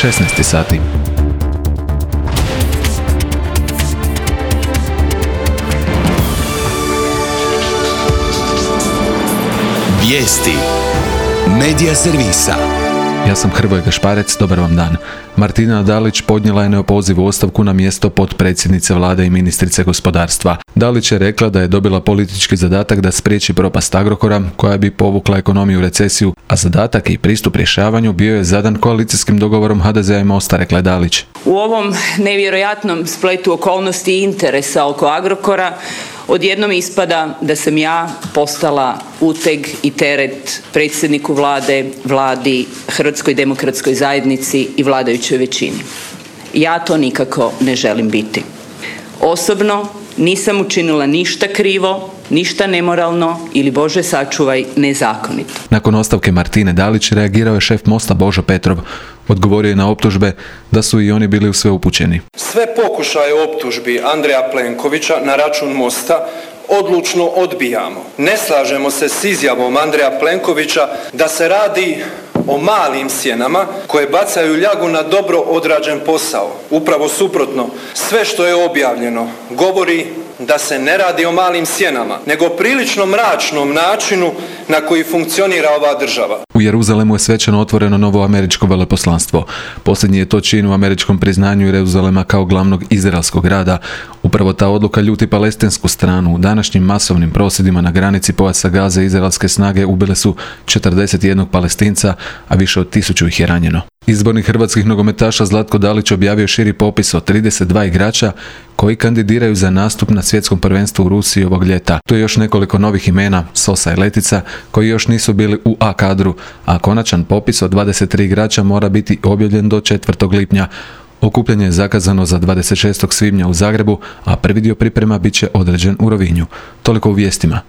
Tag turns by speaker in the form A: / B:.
A: 16 sati.
B: Vijesti Medija servisa.
A: Ja sam Hrvoje Gašparec, dobar vam dan. Martina Dalić podnijela je neopozivu ostavku na mjesto potpredsjednice vlade i ministrice gospodarstva. Dalić je rekla da je dobila politički zadatak da spriječi propast Agrokora, koja bi povukla ekonomiju u recesiju, a zadatak i pristup rješavanju bio je zadan koalicijskim dogovorom HDZ-a i Mosta, rekla je Dalić.
C: U ovom nevjerojatnom spletu okolnosti i interesa oko Agrokora odjednom ispada da sam ja postala uteg i teret predsjedniku vlade, vladi, Hrvatskoj demokratskoj zajednici i vladajućoj većini. Ja to nikako ne želim biti. Osobno nisam učinila ništa krivo, ništa nemoralno ili, Bože sačuvaj, nezakonito.
A: Nakon ostavke Martine Dalić reagirao je šef Mosta Božo Petrov. Odgovorio je na optužbe da su i oni bili u sve upućeni.
D: Sve pokušaje optužbi Andreja Plenkovića na račun Mosta odlučno odbijamo. Ne slažemo se s izjavom Andreja Plenkovića da se radi o malim sjenama koje bacaju ljagu na dobro odrađen posao. Upravo suprotno, sve što je objavljeno govori da se ne radi o malim sjenama, nego prilično mračnom načinu na koji funkcionira ova država.
A: U Jeruzalemu je svečano otvoreno novo američko veleposlanstvo. Posljednji je to čin u američkom priznanju Jeruzalema kao glavnog izraelskog grada. Upravo ta odluka ljuti palestinsku stranu. U današnjim masovnim prosvjedima na granici pojasa Gaze izraelske snage ubile su 41 Palestinca, a više od 1000 ih je ranjeno. Izbornik hrvatskih nogometaša Zlatko Dalić objavio širi popis od 32 igrača koji kandidiraju za nastup na svjetskom prvenstvu u Rusiji ovog ljeta. Tu je još nekoliko novih imena, Sosa i Letica, koji još nisu bili u A kadru, a konačan popis od 23 igrača mora biti objavljen do 4. lipnja. Okupljanje je zakazano za 26. svibnja u Zagrebu, a prvi dio priprema bit će određen u Rovinju. Toliko u vijestima.